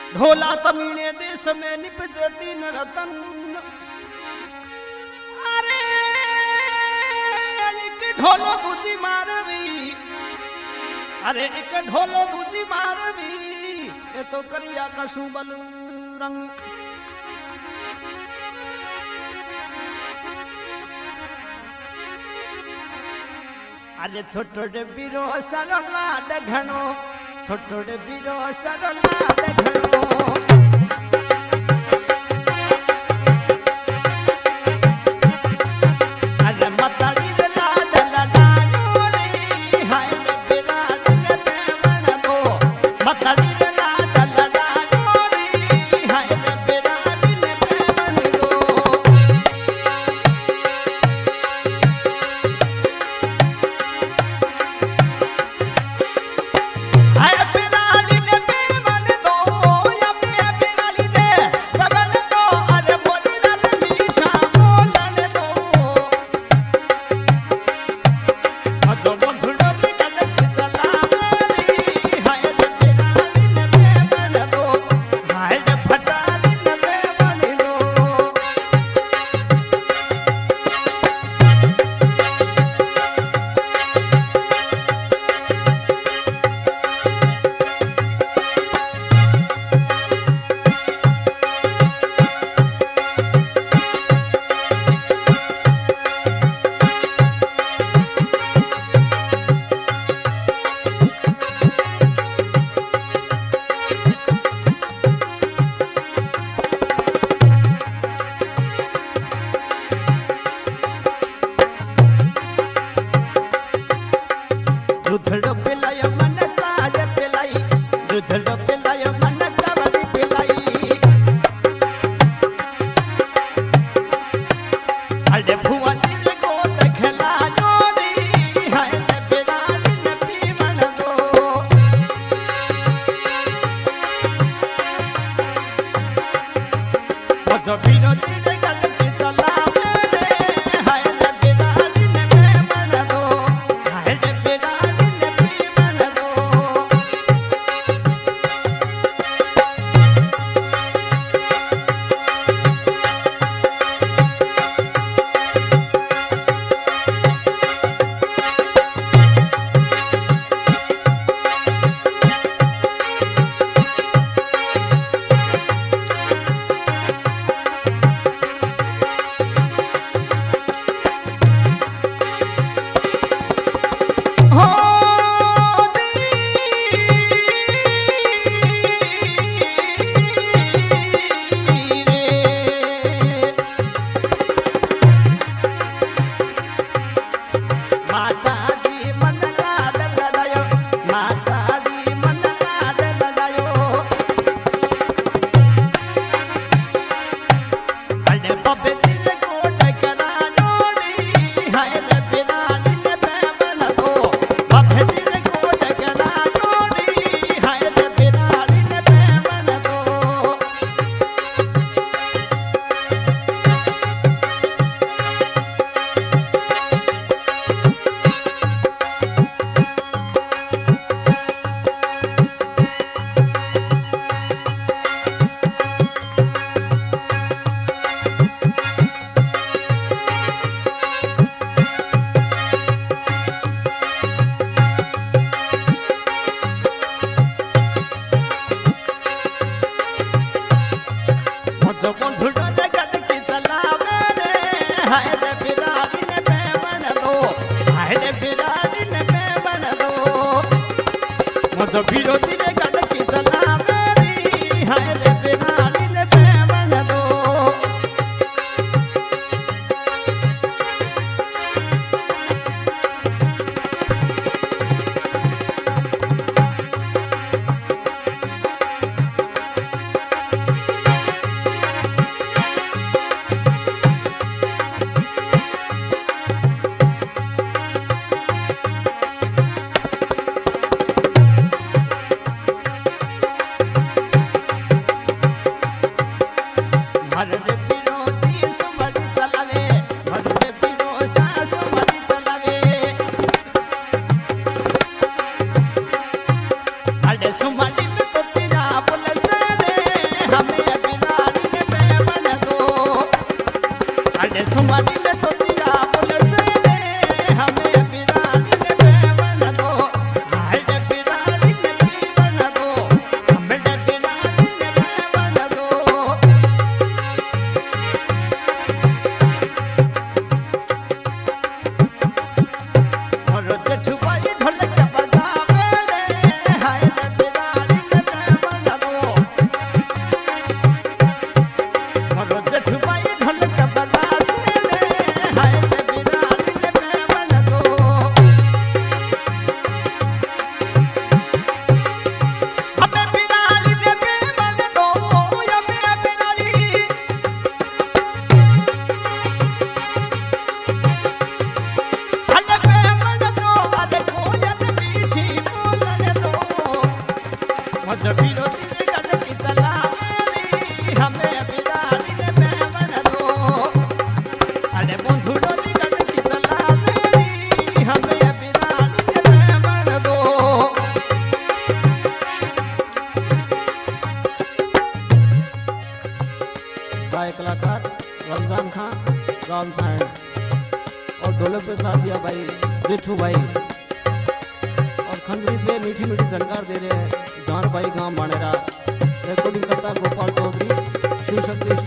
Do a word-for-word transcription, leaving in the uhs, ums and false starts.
ढोला तमीने देश में निपजती न रतन। अरे एक ढोलो दूजी मारवी, अरे एक ढोलो दूजी मारवी, ये तो करिया कशु बलू रंग। अरे छोटो बीरो सरला डघणो, छोटो बीरो सरला डघणो। अरे मताड़ी रे लाड लडायो रे, हाय रे बिराड ने देवन दो। मताड़ी रे लाड लडायो रे, हाय रे बिराड ने देवन दो। जो विरोधी ने गल की सलाह मेरी, हाय रे बिराड़ी ने बेमन दो। हमें बिराड़ी ने बेवन दो अरे बंधु डोली डंडी चला मेरी हमें बिराड़ी ने बेवन दो गायक कलाकार रमजान खां राम साइंड और ढोलक पे साथिया भाई जेठू भाई और खंजरी पे मीठी मीठी झनकार दे रहे हैं जान भाई गांव मानेरा रिकॉर्डिंग करता गोपाल चौधरी शिव शक्ति।